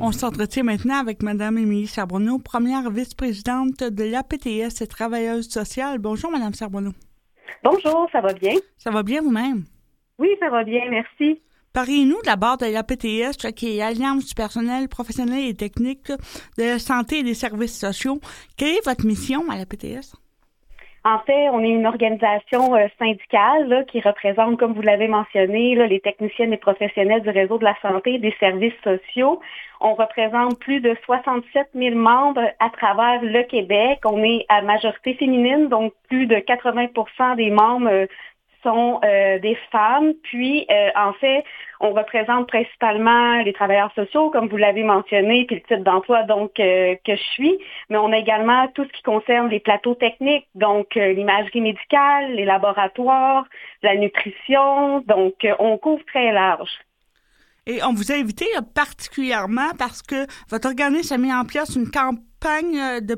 On s'entretient maintenant avec Mme Émilie Charbonneau, première vice-présidente de l'APTS et travailleuse sociale. Bonjour, Mme Charbonneau. Bonjour, ça va bien? Ça va bien vous-même? Oui, ça va bien, merci. Parlez-nous d'abord de l'APTS, qui est Alliance du personnel professionnel et technique de la santé et des services sociaux. Quelle est votre mission à l'APTS? En fait, on est une organisation syndicale là, qui représente, comme vous l'avez mentionné, là, les techniciennes et professionnels du réseau de la santé et des services sociaux. On représente plus de 67 000 membres à travers le Québec. On est à majorité féminine, donc plus de 80% des membres sont des femmes. Puis, en fait, on représente principalement les travailleurs sociaux, comme vous l'avez mentionné, puis le type d'emploi donc que je suis. Mais on a également tout ce qui concerne les plateaux techniques, donc l'imagerie médicale, les laboratoires, la nutrition. Donc, on couvre très large. Et on vous a invité particulièrement parce que votre organisme a mis en place une campagne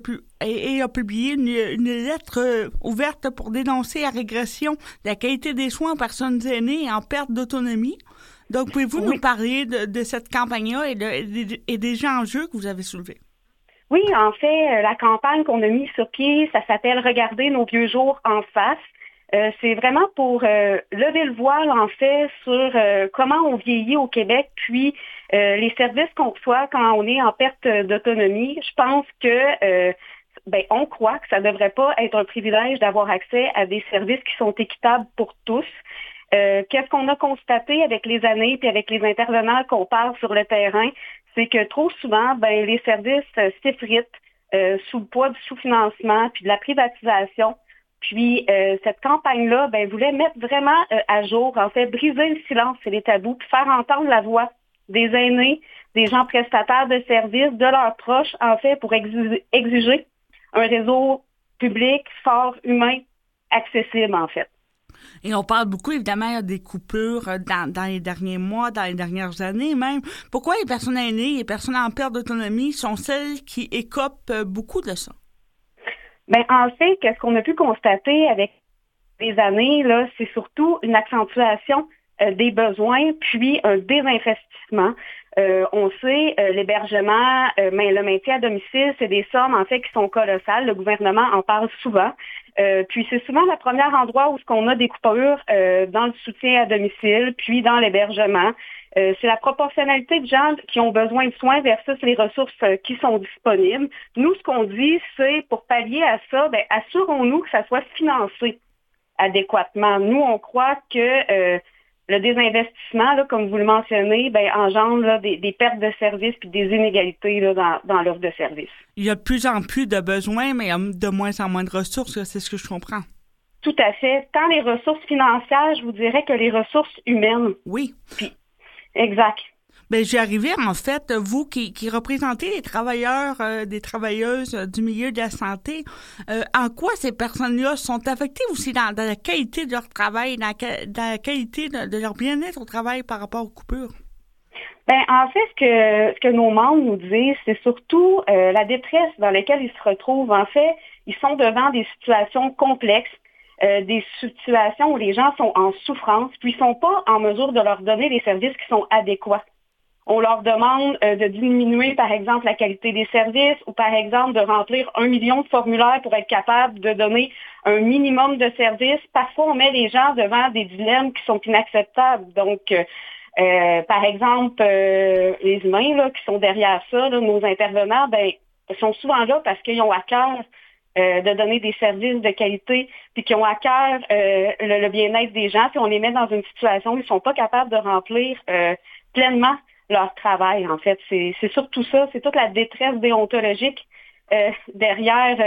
et a publié une lettre ouverte pour dénoncer la régression de la qualité des soins aux personnes aînées en perte d'autonomie. Donc, pouvez-vous nous parler de cette campagne-là et des enjeux que vous avez soulevés? Oui, en fait, la campagne qu'on a mise sur pied, ça s'appelle « Regarder nos vieux jours en face ». C'est vraiment pour lever le voile, en fait, sur comment on vieillit au Québec, puis les services qu'on reçoit quand on est en perte d'autonomie. Je pense que on croit que ça ne devrait pas être un privilège d'avoir accès à des services qui sont équitables pour tous. Qu'est-ce qu'on a constaté avec les années puis avec les intervenants qu'on parle sur le terrain, c'est que trop souvent, les services s'effritent sous le poids du sous-financement puis de la privatisation. Puis, cette campagne-là, voulait mettre vraiment à jour, en fait, briser le silence et les tabous, puis faire entendre la voix des aînés, des gens prestataires de services, de leurs proches, en fait, pour exiger un réseau public, fort, humain, accessible, en fait. Et on parle beaucoup, évidemment, des coupures dans les derniers mois, dans les dernières années même. Pourquoi les personnes aînées, les personnes en perte d'autonomie sont celles qui écopent beaucoup de ça? En fait, qu'est-ce qu'on a pu constater avec les années, là, c'est surtout une accentuation des besoins, puis un désinvestissement. On sait, l'hébergement, le maintien à domicile, c'est des sommes, en fait, qui sont colossales. Le gouvernement en parle souvent. Puis c'est souvent le premier endroit où on a des coupures dans le soutien à domicile, puis dans l'hébergement. C'est la proportionnalité de gens qui ont besoin de soins versus les ressources qui sont disponibles. Nous, ce qu'on dit, c'est pour pallier à ça, assurons-nous que ça soit financé adéquatement. Nous, on croit que le désinvestissement, là, comme vous le mentionnez, engendre là, des pertes de services puis des inégalités là, dans l'offre de services. Il y a de plus en plus de besoins, mais il y a de moins en moins de ressources, c'est ce que je comprends. Tout à fait. Tant les ressources financières, je vous dirais que les ressources humaines. Oui. Puis, exact. J'y arrivais, en fait, vous qui représentez les travailleurs, des travailleuses du milieu de la santé, en quoi ces personnes-là sont affectées aussi dans la qualité de leur travail, dans la qualité de leur bien-être au travail par rapport aux coupures? En fait, ce que nos membres nous disent, c'est surtout la détresse dans laquelle ils se retrouvent. En fait, ils sont devant des situations complexes, des situations où les gens sont en souffrance, puis ils ne sont pas en mesure de leur donner les services qui sont adéquats. On leur demande de diminuer, par exemple, la qualité des services ou, par exemple, de remplir 1 million de formulaires pour être capable de donner un minimum de services. Parfois, on met les gens devant des dilemmes qui sont inacceptables. Donc, par exemple, les humains là, qui sont derrière ça, là, nos intervenants, sont souvent là parce qu'ils ont à cœur de donner des services de qualité, puis qui ont à cœur le bien-être des gens. Puis on les met dans une situation où ils ne sont pas capables de remplir pleinement leur travail, en fait. C'est surtout ça, c'est toute la détresse déontologique derrière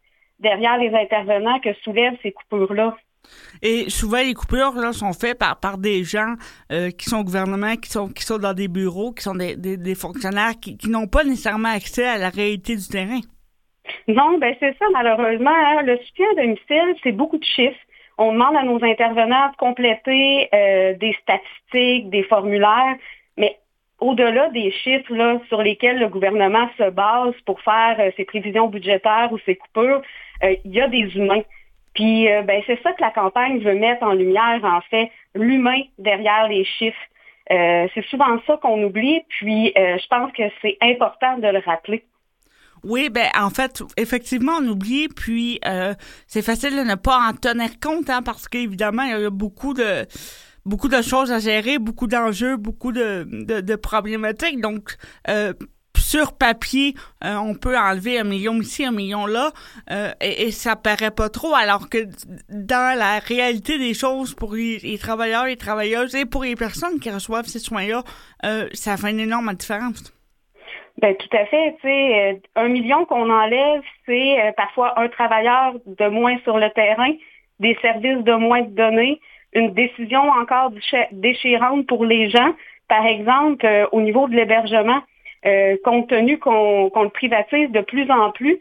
les intervenants que soulèvent ces coupures-là. Et souvent, les coupures là, sont faites par des gens qui sont au gouvernement, qui sont dans des bureaux, qui sont des fonctionnaires qui n'ont pas nécessairement accès à la réalité du terrain. Non, c'est ça, malheureusement. Hein, le soutien à domicile, c'est beaucoup de chiffres. On demande à nos intervenants de compléter des statistiques, des formulaires, mais au-delà des chiffres là, sur lesquels le gouvernement se base pour faire ses prévisions budgétaires ou ses coupures, il y a des humains. Puis c'est ça que la campagne veut mettre en lumière, en fait, l'humain derrière les chiffres. C'est souvent ça qu'on oublie, puis je pense que c'est important de le rappeler. Oui, ben en fait, effectivement, on oublie, puis c'est facile de ne pas en tenir compte, hein, parce qu'évidemment, il y a beaucoup de choses à gérer, beaucoup d'enjeux, beaucoup de problématiques. Donc, sur papier, on peut enlever 1 million ici, 1 million là, et ça paraît pas trop, alors que dans la réalité des choses, pour les travailleurs, les travailleuses et pour les personnes qui reçoivent ces soins-là, ça fait une énorme différence. Ben tout à fait. Tu sais, 1 million qu'on enlève, c'est parfois un travailleur de moins sur le terrain, des services de moins donnés, une décision encore déchirante pour les gens. Par exemple, au niveau de l'hébergement, compte tenu qu'on le privatise de plus en plus,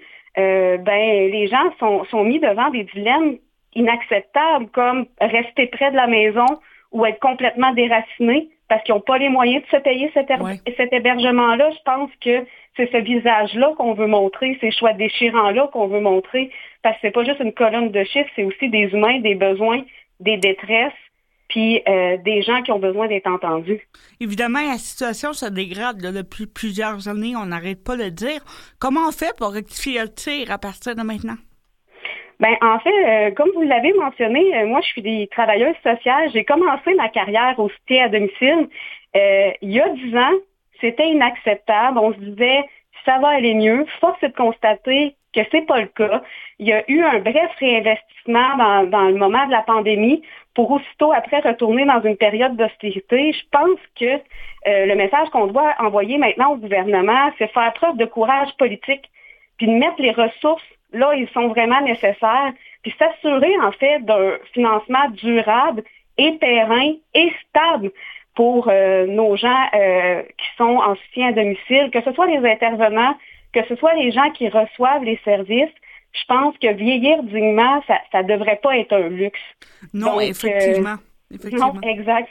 les gens sont mis devant des dilemmes inacceptables comme rester près de la maison ou être complètement déracinés parce qu'ils n'ont pas les moyens de se payer cet hébergement-là. Je pense que c'est ce visage-là qu'on veut montrer, ces choix déchirants-là qu'on veut montrer, parce que c'est pas juste une colonne de chiffres, c'est aussi des humains, des besoins, des détresses, puis des gens qui ont besoin d'être entendus. Évidemment, la situation se dégrade là, depuis plusieurs années, on n'arrête pas de le dire. Comment on fait pour rectifier le tir à partir de maintenant? Ben en fait, comme vous l'avez mentionné, moi je suis des travailleuse sociale. J'ai commencé ma carrière au soutien à domicile. Il y a 10 ans, c'était inacceptable. On se disait ça va aller mieux. Force est de constater que c'est pas le cas. Il y a eu un bref réinvestissement dans le moment de la pandémie pour aussitôt après retourner dans une période d'austérité. Je pense que le message qu'on doit envoyer maintenant au gouvernement, c'est faire preuve de courage politique, puis de mettre les ressources là, ils sont vraiment nécessaires, puis s'assurer en fait d'un financement durable et périn et stable pour nos gens qui sont en soutien à domicile, que ce soit les intervenants, que ce soit les gens qui reçoivent les services. Je pense que vieillir dignement, ça devrait pas être un luxe. Non, donc, effectivement. Non, exact.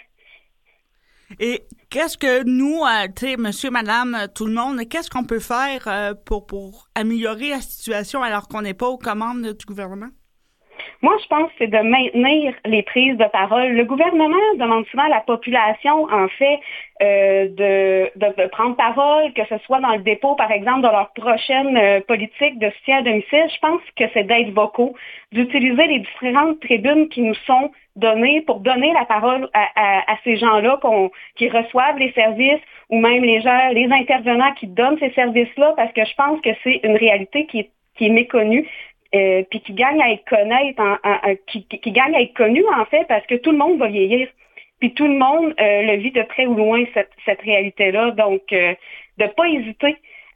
Et qu'est-ce que nous, tu sais, monsieur, madame, tout le monde, qu'est-ce qu'on peut faire pour améliorer la situation alors qu'on n'est pas aux commandes du gouvernement? Moi, je pense que c'est de maintenir les prises de parole. Le gouvernement demande souvent à la population, en fait, de prendre parole, que ce soit dans le dépôt, par exemple, de leur prochaine politique de soutien à domicile. Je pense que c'est d'être vocaux, d'utiliser les différentes tribunes qui nous sont données pour donner la parole à ces gens-là qui reçoivent les services ou même les intervenants qui donnent ces services-là, parce que je pense que c'est une réalité qui est méconnue. Puis qui gagne à être qui gagne à être connu en fait parce que tout le monde va vieillir. Puis tout le monde le vit de près ou loin cette réalité-là. Donc de pas hésiter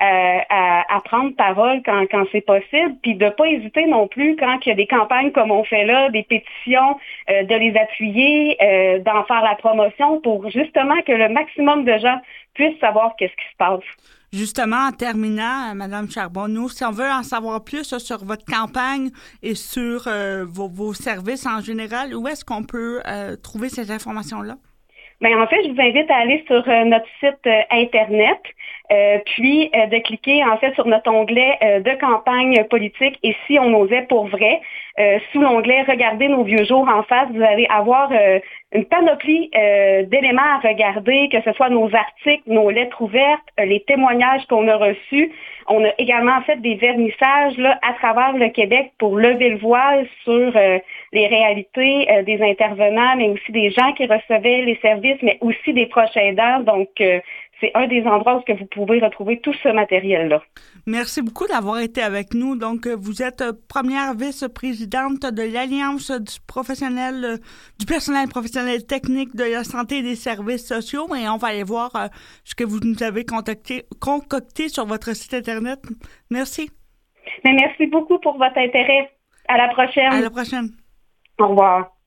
à prendre parole quand c'est possible, puis de pas hésiter non plus quand il y a des campagnes comme on fait là, des pétitions, de les appuyer, d'en faire la promotion pour justement que le maximum de gens puissent savoir qu'est-ce qui se passe. Justement, en terminant, Madame Charbonneau, si on veut en savoir plus sur votre campagne et sur vos services en général, où est-ce qu'on peut trouver ces informations-là? Bien, en fait, je vous invite à aller sur notre site Internet, puis de cliquer en fait sur notre onglet de campagne politique et si on osait pour vrai. Sous l'onglet Regardez nos vieux jours en face, vous allez avoir une panoplie d'éléments à regarder, que ce soit nos articles, nos lettres ouvertes, les témoignages qu'on a reçus. On a également fait des vernissages là, à travers le Québec pour lever le voile sur les réalités des intervenants, mais aussi des gens qui recevaient les services, mais aussi des proches aidants. Donc, c'est un des endroits où vous pouvez retrouver tout ce matériel-là. Merci beaucoup d'avoir été avec nous. Donc, vous êtes première vice-présidente de l'Alliance du personnel professionnel technique de la santé et des services sociaux. Et on va aller voir ce que vous nous avez concocté sur votre site Internet. Merci. Mais merci beaucoup pour votre intérêt. À la prochaine. À la prochaine. Au revoir.